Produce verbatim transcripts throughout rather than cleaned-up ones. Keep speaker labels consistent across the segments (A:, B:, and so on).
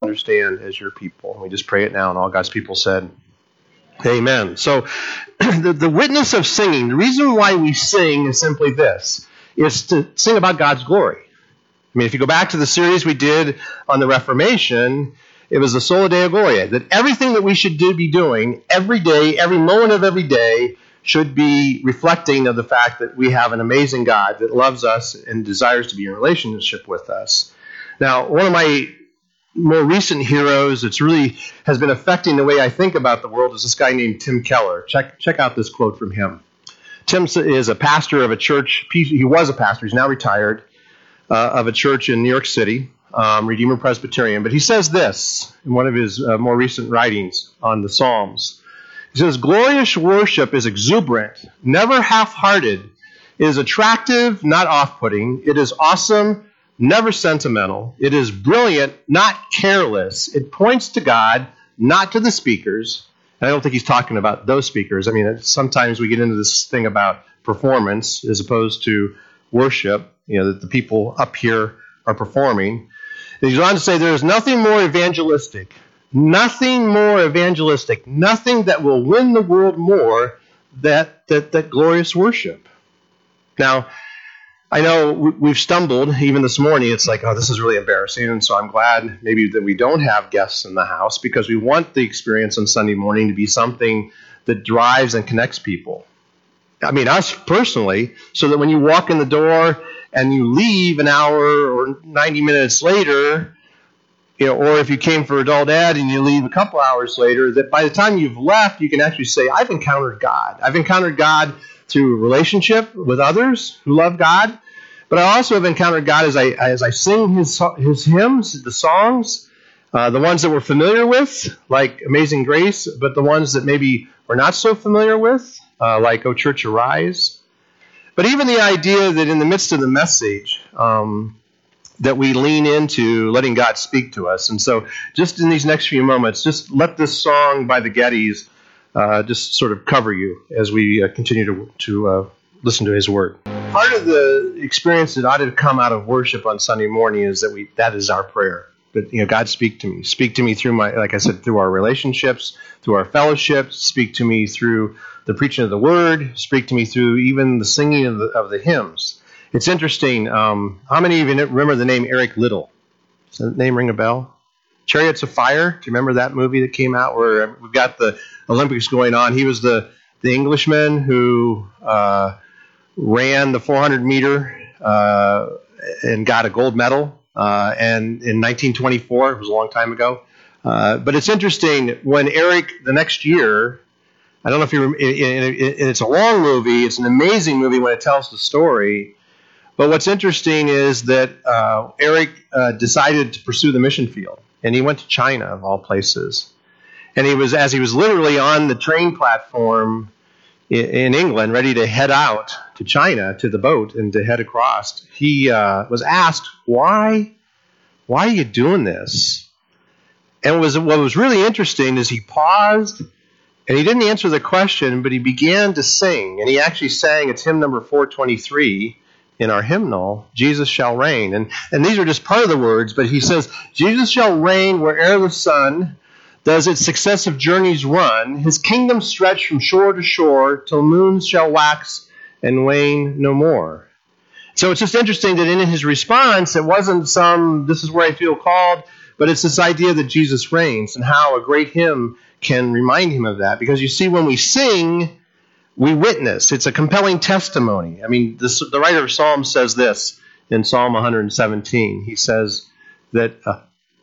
A: understand as your people. We just pray it now, and all God's people said, amen. So the, the witness of singing, the reason why we sing is simply this, is to sing about God's glory. I mean, if you go back to the series we did on the Reformation, it was the Sola Deo Gloria, that everything that we should do, be doing every day, every moment of every day, should be reflecting of the fact that we have an amazing God that loves us and desires to be in relationship with us. Now, one of my more recent heroes that's really has been affecting the way I think about the world is this guy named Tim Keller. Check check out this quote from him. Tim is a pastor of a church. He was a pastor. He's now retired, uh, of a church in New York City, um, Redeemer Presbyterian. But he says this in one of his uh, more recent writings on the Psalms. He says, glorious worship is exuberant, never half-hearted. It is attractive, not off-putting. It is awesome, never sentimental. It is brilliant, not careless. It points to God, not to the speakers. And I don't think he's talking about those speakers. I mean, sometimes we get into this thing about performance as opposed to worship, you know, that the people up here are performing. And he goes on to say, there is nothing more evangelistic, nothing more evangelistic, nothing that will win the world more that that, that glorious worship. Now, I know we've stumbled, even this morning, it's like, oh, this is really embarrassing, and so I'm glad maybe that we don't have guests in the house because we want the experience on Sunday morning to be something that drives and connects people. I mean, us personally, so that when you walk in the door and you leave an hour or ninety minutes later, you know, or if you came for Adult Ed and you leave a couple hours later, that by the time you've left, you can actually say, I've encountered God. I've encountered God through relationship with others who love God, but I also have encountered God as I as I sing His His hymns, the songs, uh, the ones that we're familiar with, like Amazing Grace, but the ones that maybe we're not so familiar with, uh, like O Church Arise. But even the idea that in the midst of the message, um, that we lean into letting God speak to us. And so just in these next few moments, just let this song by the Gettys uh, just sort of cover you as we uh, continue to, to uh, listen to His Word. Part of the experience that ought to come out of worship on Sunday morning is that we that is our prayer. That, you know, God, speak to me. Speak to me through my, like I said, through our relationships, through our fellowships. Speak to me through the preaching of the Word. Speak to me through even the singing of the, of the hymns. It's interesting. Um, how many of you remember the name Eric Liddell? Does that name ring a bell? Chariots of Fire. Do you remember that movie that came out where we've got the Olympics going on? He was the, the Englishman who uh, ran the four hundred meter uh, and got a gold medal. Uh, and in nineteen twenty-four, it was a long time ago. Uh, but it's interesting when Eric, the next year, I don't know if you remember, it's a long movie. It's an amazing movie when it tells the story. But what's interesting is that uh, Eric uh, decided to pursue the mission field, and he went to China, of all places. And he was, as he was literally on the train platform in, in England, ready to head out to China, to the boat, and to head across, he uh, was asked, why, why are you doing this? And was, what was really interesting is he paused, and he didn't answer the question, but he began to sing. And he actually sang, it's hymn number four twenty-three, in our hymnal, Jesus shall reign. And, and these are just part of the words, but he says, Jesus shall reign where'er the sun does its successive journeys run. His kingdom stretch from shore to shore till moons shall wax and wane no more. So it's just interesting that in his response, it wasn't some, this is where I feel called, but it's this idea that Jesus reigns and how a great hymn can remind him of that. Because you see, when we sing, we witness. It's a compelling testimony. I mean, this, the writer of Psalms says this in Psalm one seventeen. He says that uh,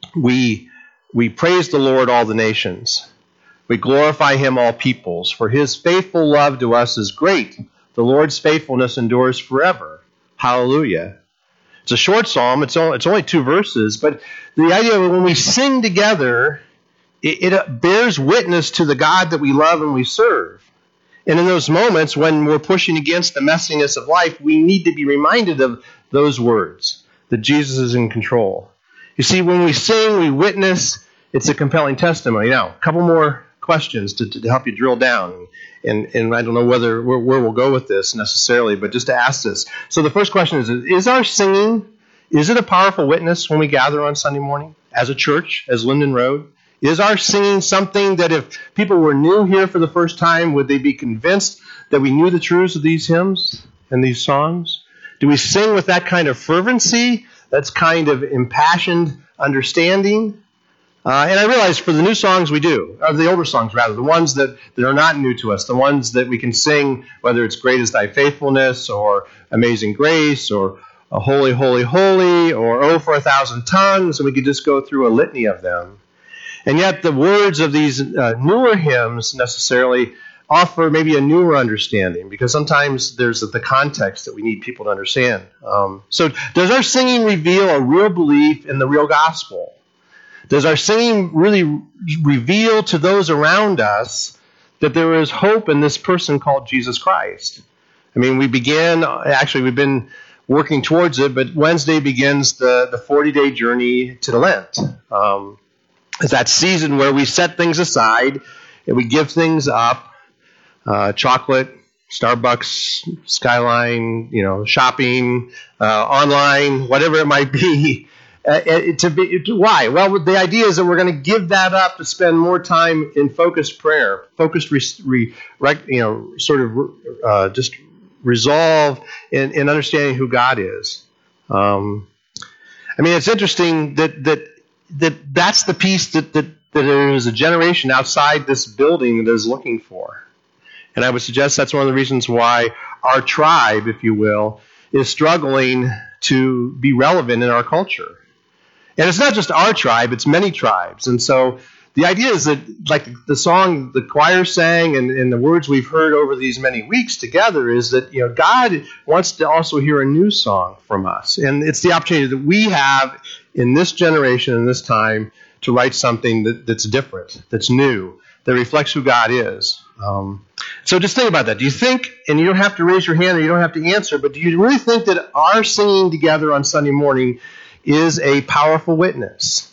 A: we we praise the Lord, all the nations. We glorify Him, all peoples. For His faithful love to us is great. The Lord's faithfulness endures forever. Hallelujah. It's a short psalm. It's only, it's only two verses. But the idea of when we sing together, it, it bears witness to the God that we love and we serve. And in those moments when we're pushing against the messiness of life, we need to be reminded of those words, that Jesus is in control. You see, when we sing, we witness, it's a compelling testimony. Now, a couple more questions to, to help you drill down. And, and I don't know whether where, where we'll go with this necessarily, but just to ask this. So the first question is, is our singing, is it a powerful witness when we gather on Sunday morning? as a church, as Linden Road? Is our singing something that if people were new here for the first time, would they be convinced that we knew the truths of these hymns and these songs? Do we sing with that kind of fervency, that's kind of impassioned understanding? Uh, and I realize for the new songs we do, or the older songs rather, the ones that, that are not new to us, the ones that we can sing, whether it's Great is Thy Faithfulness or Amazing Grace or a Holy, Holy, Holy or Oh for a Thousand Tongues, and we could just go through a litany of them. And yet the words of these uh, newer hymns necessarily offer maybe a newer understanding, because sometimes there's the context that we need people to understand. Um, so does our singing reveal a real belief in the real gospel? Does our singing really reveal to those around us that there is hope in this person called Jesus Christ? I mean, we began, actually we've been working towards it, but Wednesday begins the, the forty-day journey to the Lent. Um, it's that season where we set things aside and we give things up, uh, chocolate, Starbucks, Skyline, you know, shopping, uh, online, whatever it might be. Uh, to be to, why? Well, the idea is that we're going to give that up to spend more time in focused prayer, focused, re, re, rec, you know, sort of uh, just resolve in, in understanding who God is. Um, I mean, it's interesting that that that that's the piece that that, that there is a generation outside this building that is looking for, and I would suggest that's one of the reasons why our tribe, if you will, is struggling to be relevant in our culture. And it's not just our tribe, it's many tribes. And so the idea is that, like the song the choir sang and, and the words we've heard over these many weeks together, is that, you know, God wants to also hear a new song from us. And it's the opportunity that we have in this generation, in this time, to write something that, that's different, that's new, that reflects who God is. Um, so just think about that. Do you think, and you don't have to raise your hand or you don't have to answer, but do you really think that our singing together on Sunday morning is a powerful witness?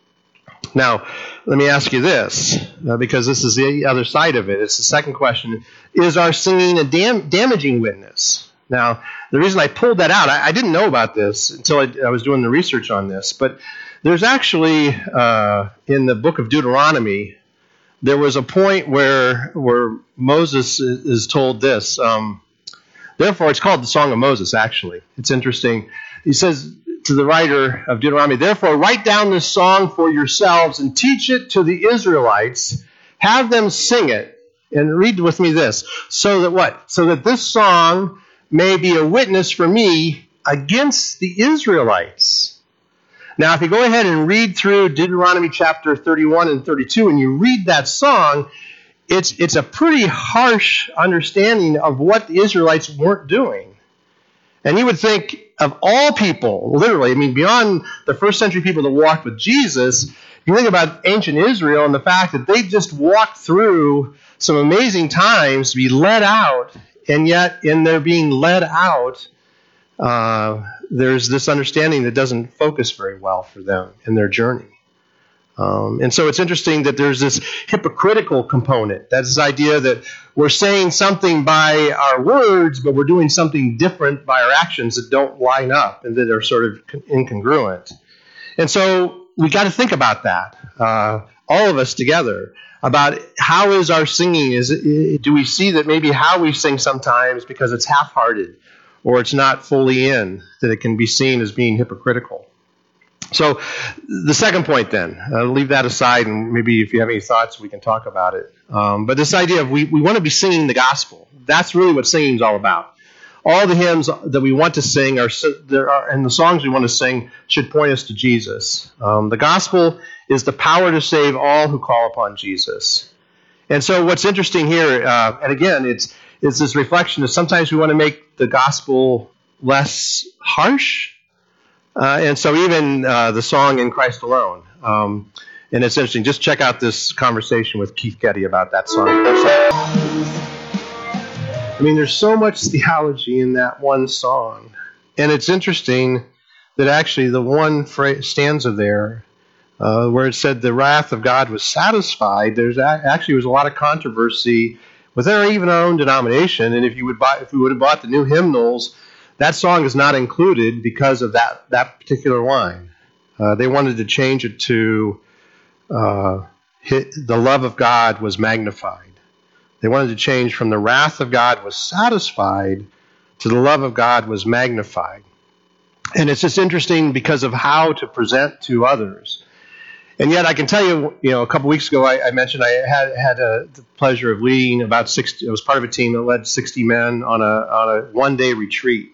A: Now, let me ask you this, uh, because this is the other side of it. It's the second question. Is our singing a dam- damaging witness? Now, the reason I pulled that out, I, I didn't know about this until I, I was doing the research on this, but there's actually, uh, in the book of Deuteronomy, there was a point where where Moses is, is told this. Um, therefore, it's called the Song of Moses, actually. It's interesting. He says to the writer of Deuteronomy, therefore, write down this song for yourselves and teach it to the Israelites. Have them sing it. And read with me this. So that what? So that this song may be a witness for me against the Israelites. Now, if you go ahead and read through Deuteronomy chapter thirty-one and thirty-two, and you read that song, it's it's a pretty harsh understanding of what the Israelites weren't doing. And you would think of all people, literally, I mean, beyond the first century people that walked with Jesus, you think about ancient Israel and the fact that they just walked through some amazing times to be led out, and yet in their being led out, uh, there's this understanding that doesn't focus very well for them in their journey. Um, and so it's interesting that there's this hypocritical component. That's this idea that we're saying something by our words, but we're doing something different by our actions that don't line up and that are sort of incongruent. And so we got to think about that, uh, all of us together, about how is our singing? Is it, do we see that maybe how we sing sometimes, because it's half-hearted or it's not fully in, that it can be seen as being hypocritical? So the second point then, I'll leave that aside, and maybe if you have any thoughts, we can talk about it. Um, but this idea of we, we want to be singing the gospel. That's really what singing is all about. All the hymns that we want to sing are, there are, and the songs we want to sing should point us to Jesus. Um, the gospel is the power to save all who call upon Jesus. And so what's interesting here, uh, and again, it's, it's this reflection of sometimes we want to make the gospel less harsh. Uh, and so even uh, the song In Christ Alone. Um, and it's interesting. Just check out this conversation with Keith Getty about that song. I mean, there's so much theology in that one song. And it's interesting that actually the one phrase, stanza there, uh, where it said the wrath of God was satisfied, there's actually was a lot of controversy within our, even our own denomination. And if you would buy, if we would have bought the new hymnals, that song is not included because of that, that particular line. Uh, they wanted to change it to uh, the love of God was magnified. They wanted to change from the wrath of God was satisfied to the love of God was magnified. And it's just interesting because of how to present to others. And yet I can tell you, you know, a couple weeks ago I, I mentioned I had had a, the pleasure of leading about sixty. I was part of a team that led sixty men on a on a one day retreat.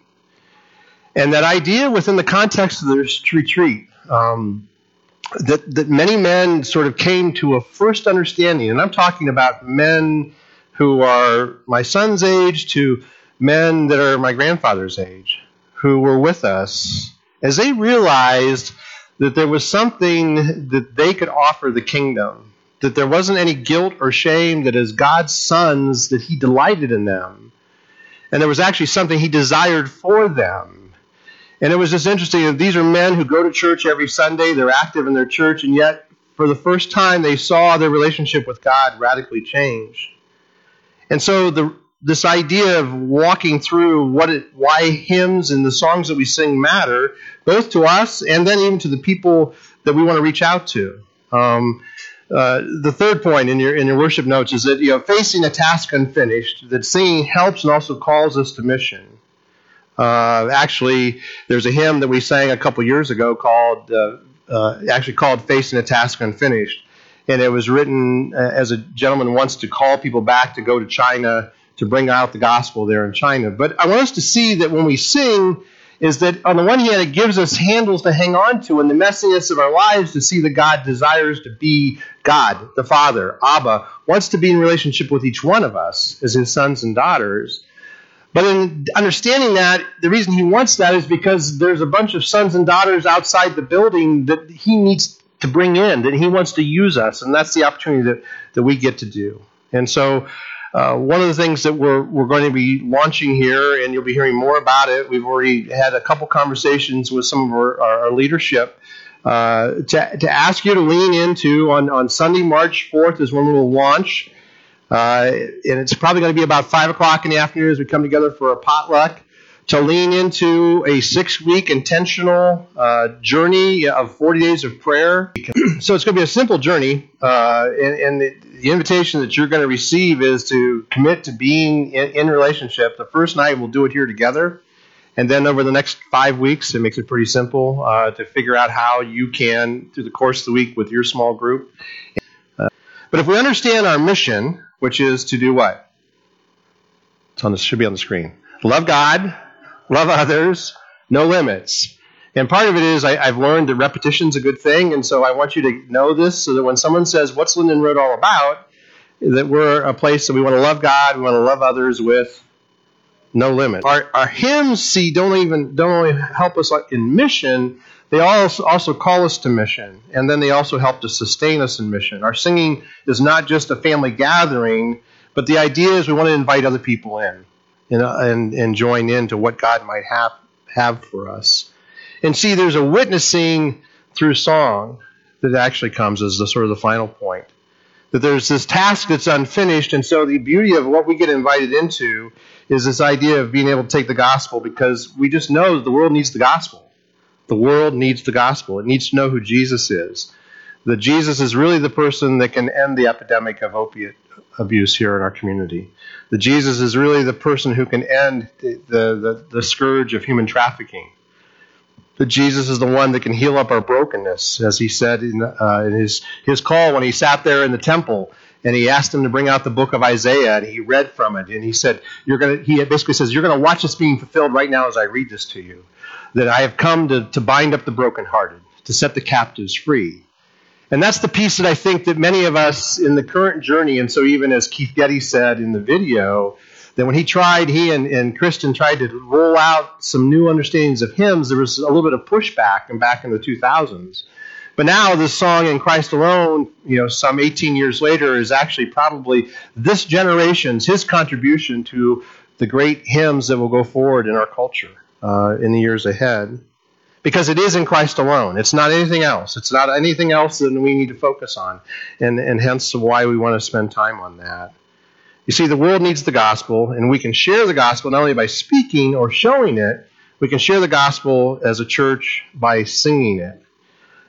A: And that idea within the context of this retreat, um, that that many men sort of came to a first understanding, and I'm talking about men who are my son's age to men that are my grandfather's age, who were with us, as they realized that there was something that they could offer the kingdom, that there wasn't any guilt or shame, that as God's sons, that he delighted in them, and there was actually something he desired for them. And it was just interesting that these are men who go to church every Sunday, they're active in their church, and yet for the first time they saw their relationship with God radically change. And so the this idea of walking through what it, why hymns and the songs that we sing matter, both to us and then even to the people that we want to reach out to. Um, uh, the third point in your in your worship notes is that, you know, facing a task unfinished, that singing helps and also calls us to mission. Uh, actually, there's a hymn that we sang a couple years ago called, uh, uh, actually called Facing a Task Unfinished. And it was written as a gentleman wants to call people back to go to China to bring out the gospel there in China. But I want us to see that when we sing, is that on the one hand, it gives us handles to hang on to in the messiness of our lives to see that God desires to be God, the Father. Abba wants to be in relationship with each one of us as his sons and daughters. But in understanding that, the reason he wants that is because there's a bunch of sons and daughters outside the building that he needs to bring in, that he wants to use us. And that's the opportunity that, that we get to do. And so Uh, one of the things that we're we're going to be launching here, and you'll be hearing more about it, we've already had a couple conversations with some of our, our leadership uh, to, to ask you to lean into on, on Sunday, March fourth is when we'll launch. Uh, and it's probably going to be about five o'clock in the afternoon as we come together for a potluck, to lean into a six-week intentional uh, journey of forty days of prayer. So it's going to be a simple journey, uh, and, and the, the invitation that you're going to receive is to commit to being in, in relationship. The first night we'll do it here together, and then over the next five weeks, it makes it pretty simple uh, to figure out how you can, through the course of the week with your small group. Uh, but if we understand our mission, which is to do what? It's on the, should be on the screen. Love God, love others, no limits. And part of it is I, I've learned that repetition's a good thing, and so I want you to know this so that when someone says, what's Linden Road all about, that we're a place that we want to love God, we want to love others with no limit. Our, our hymns, see, don't even don't only help us in mission, they also, also call us to mission, and then they also help to sustain us in mission. Our singing is not just a family gathering, but the idea is we want to invite other people in, you know, and, and join into what God might have, have for us. And see, there's a witnessing through song that actually comes as the sort of the final point. That there's this task that's unfinished, and so the beauty of what we get invited into is this idea of being able to take the gospel, because we just know the world needs the gospel. The world needs the gospel. It needs to know who Jesus is. That Jesus is really the person that can end the epidemic of opiate abuse here in our community. That Jesus is really the person who can end the, the, the, the scourge of human trafficking. That Jesus is the one that can heal up our brokenness, as he said in, uh, in his, his call when he sat there in the temple and he asked him to bring out the book of Isaiah, and he read from it, and he said, "You're going to." He basically says, "You're going to watch this being fulfilled right now as I read this to you. That I have come to, to bind up the brokenhearted, to set the captives free." And that's the piece that I think that many of us in the current journey, and so even as Keith Getty said in the video, that when he tried, he and, and Kristen tried to roll out some new understandings of hymns, there was a little bit of pushback and back in the two thousands. But now this song, In Christ Alone, you know, some eighteen years later, is actually probably this generation's, his contribution to the great hymns that will go forward in our culture uh, in the years ahead. Because it is in Christ alone. It's not anything else. It's not anything else that we need to focus on. And, and hence why we want to spend time on that. You see, the world needs the gospel, and we can share the gospel not only by speaking or showing it, we can share the gospel as a church by singing it.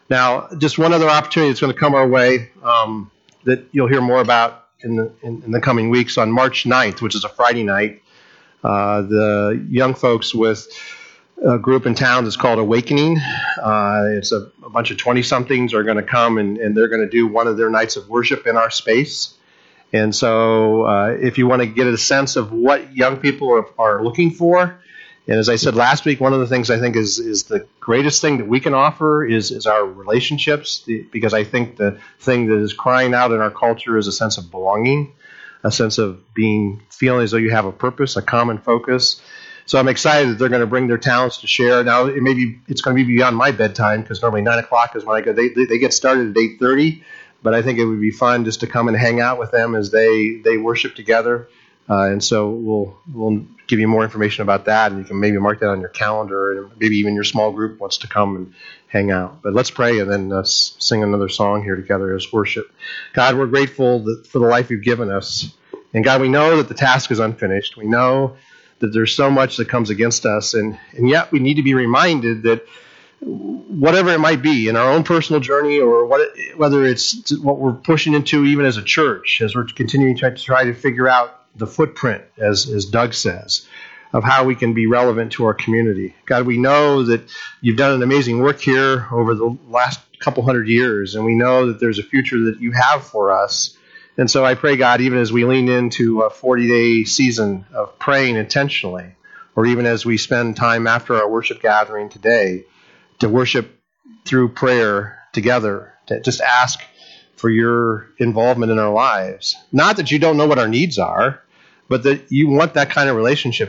A: Now, just one other opportunity that's going to come our way um, that you'll hear more about in the, in, in the coming weeks. On March ninth, which is a Friday night, uh, the young folks with a group in town that's called Awakening. Uh, it's a, a bunch of twenty-somethings are going to come, and, and they're going to do one of their nights of worship in our space. And so uh, if you want to get a sense of what young people are, are looking for, and as I said last week, one of the things I think is is the greatest thing that we can offer is, is our relationships, because I think the thing that is crying out in our culture is a sense of belonging, a sense of being, feeling as though you have a purpose, a common focus. So I'm excited that they're going to bring their talents to share. Now, it may be, it's going to be beyond my bedtime, because normally nine o'clock is when I go. They, they, they get started at eight thirty, but I think it would be fun just to come and hang out with them as they, they worship together. Uh, and so we'll we'll give you more information about that, and you can maybe mark that on your calendar, and maybe even your small group wants to come and hang out. But let's pray and then uh, sing another song here together as worship. God, we're grateful that, for the life you've given us. And God, we know that the task is unfinished. We know that there's so much that comes against us, and, and yet we need to be reminded that whatever it might be in our own personal journey, or what, whether it's what we're pushing into even as a church, as we're continuing to try to figure out the footprint, as, as Doug says, of how we can be relevant to our community. God, we know that you've done an amazing work here over the last couple hundred years, and we know that there's a future that you have for us. And so I pray, God, even as we lean into a forty-day season of praying intentionally, or even as we spend time after our worship gathering today to worship through prayer together, to just ask for your involvement in our lives. Not that you don't know what our needs are, but that you want that kind of relationship